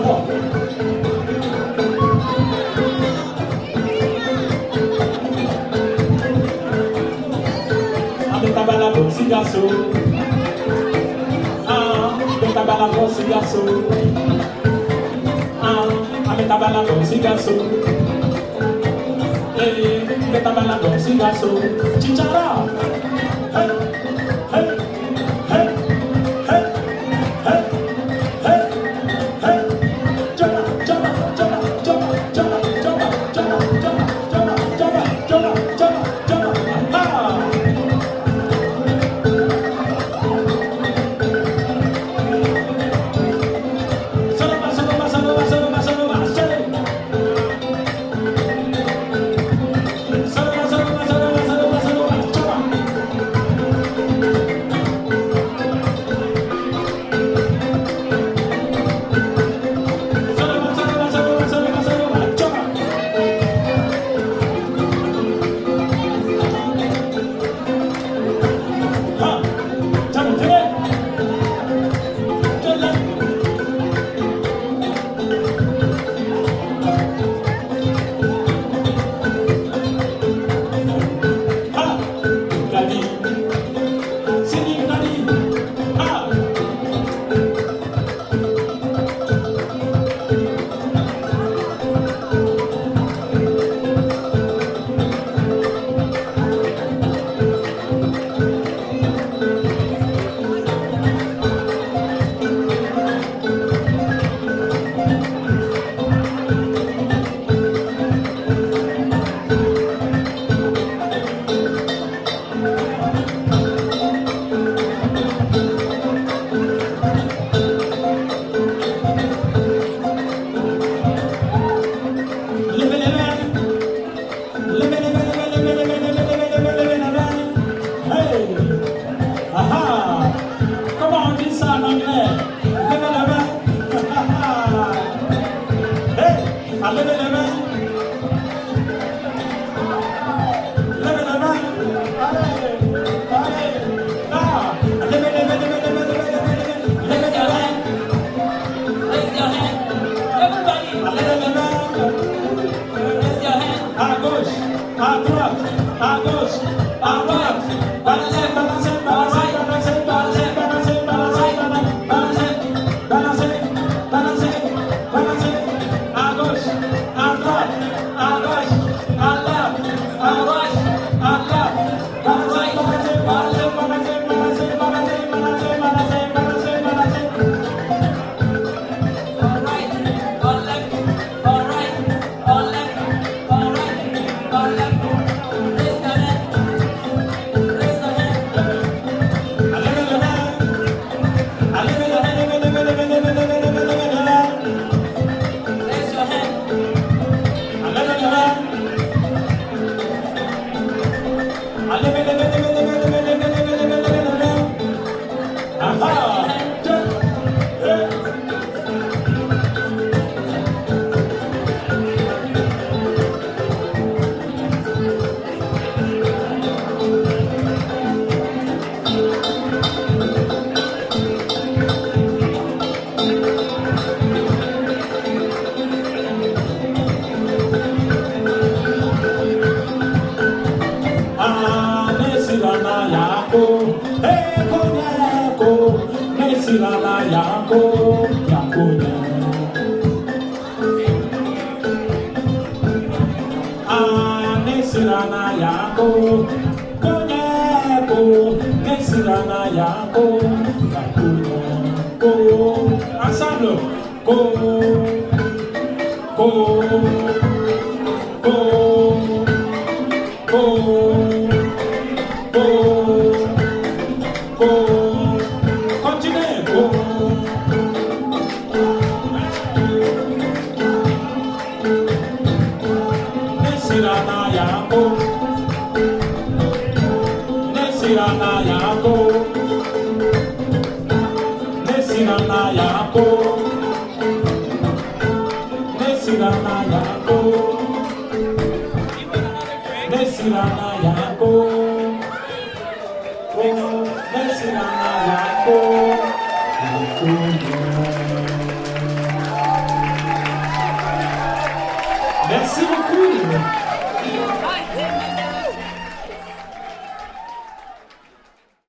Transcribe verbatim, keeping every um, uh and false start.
trois. Avec ta balle à petit garçon. Ah, avec ta balle à petit garçon. Ah, avec ta balle à petit garçon. Eh, avec ta balle à petit garçon. Chichara. Hey, hey, hey, hey, hey, hey, hey. Jump, jump, jump, jump, jump, jump, jump, jump, jump, jump, jump, jump, jump. Ah. Saloma, saloma, saloma, saloma, saloma, chale. Saloma, saloma, saloma, saloma, saloma, chama. Saloma, saloma, saloma, saloma, saloma, chama. Ha, chama, tere. Chale. Ha, Gadi. Sini Gadi. Ha. Leve, leve. Leve, leve, leve, leve, leve, leve, leve, leve, leve, leve. Hey. Aha. Comment on dit ça en anglais? Leve, leve. Hey. Ah, leve, leve. Leve, leve. Allez. Allez. Ah. Leve, leve, leve, leve, leve, leve, leve. Leve, leve. Raise your hand. Everybody, Ah, leve, leve. raise your hand. À gauche, à droite, à gauche, à droite. Balancez, balancez, balancez, balancez, balancez, balancez, balancez, balancez, balancez, balancez, balancez. À gauche, à droite, à gauche, à droite, à droite, à droite. Balancez, balancez, balancez, balancez, balancez, balancez, balancez, balancez, balancez, balancez. All right, all left, all right, all left, all right, all left. Raise your hand. Raise your hand. Allez, levez le main. Allez, levez le main, levez, levez, levez, levez, levez, levez, levez le main. Raise your hand. Allez, levez le main. Allez, levez, levez, levez, levez, levez, levez, levez, levez, levez, levez le main. Aha. Tiens. Eh. Ah, Nesirana Yako, hey, Konyako, Nesirana Yako, Yakonya. Ah, Nesirana Yako, Konyako, Nesirana Yako, Yakonya. Ko, ensemble, ko, ko, ko. Go, go, go, continue, go. Nesirana Yako, Nesirana Yako, Nesirana Yako, Nesirana Yako. Nesirana Yako, oh, Nesirana Yako, Yako.